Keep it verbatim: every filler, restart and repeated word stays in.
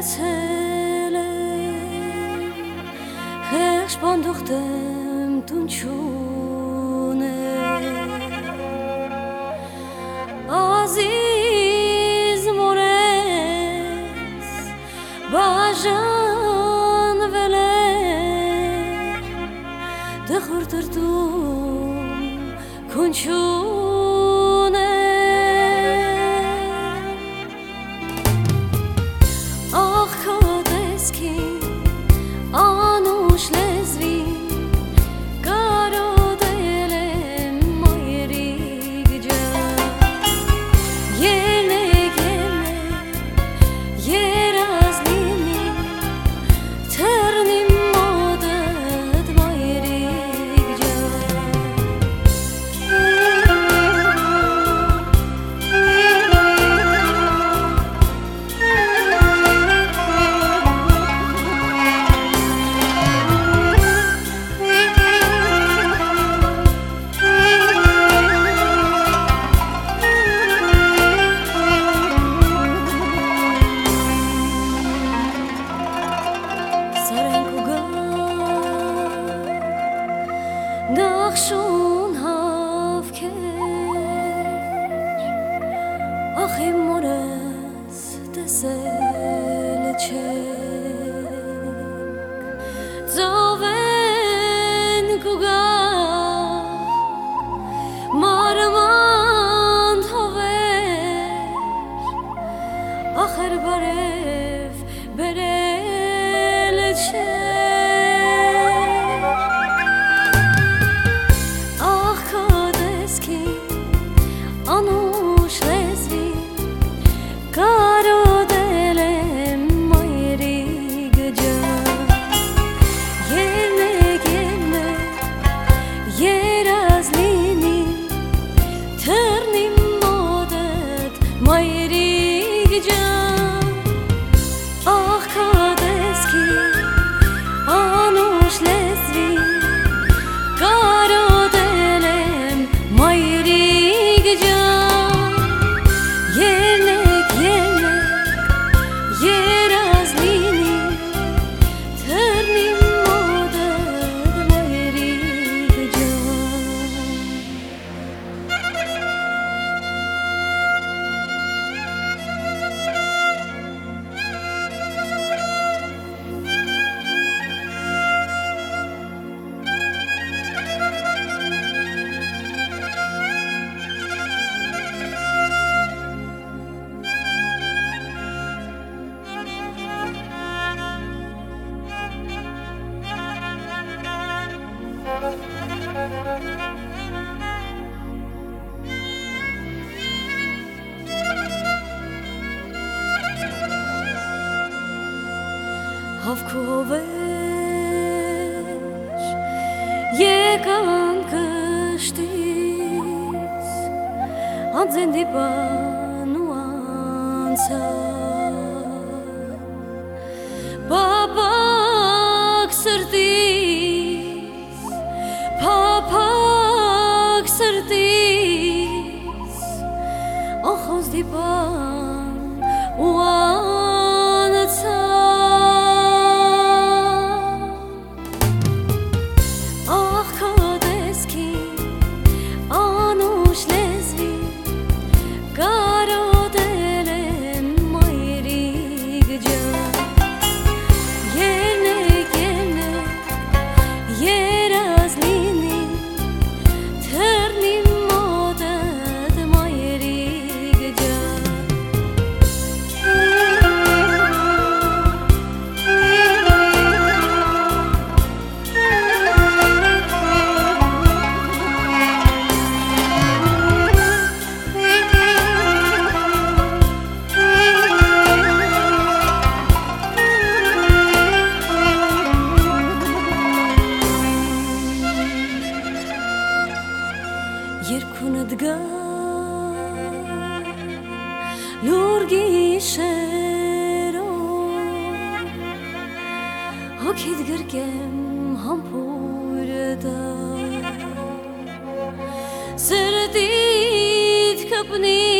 ցել Խեղճ բանդուխտեմ տուն չուներ Ազիզ մորես բաժանվել է Դխուր տրտում քուն չուներ Ախ քո տեսքին անուշ լեզվին կարոտել եմ մայրիկ ջան Ելնեք ելնեք երազ լինի թռնի մոտդ մայրիկ ջան Նախշուն հավքեր Ախ իմ մորս տեսել չեք Ծովեն կուգա մարման թովեր Ախր բարև բերել չեք Անուշ լեզվին կարոտել եմ մայրիկ ջան Ելնեք ելնեք երազ լինի թռնի մոտդ մայրիկ ջան Ախ քո տեսքին անուշ լեզվին կարոտել եմ մայրիկ Ելնեք ելնեք երազ լինի թռնի մոտդ մայրիկ ջան Հավքովեր եկան կշտից Անձեն դիպան ու անցան Պապակ սրտից Պապակ սրտից Ախոս դիպան ու անցան Կարոտել եմ մայրիկ ջան Ելնեք ելնեք երազ լինի թռնի մոտդ մայրիկ ջան Երկունդ գա լուր գիշերով հոգիդ գրկեմ համբույր տա սրտիդ կպնի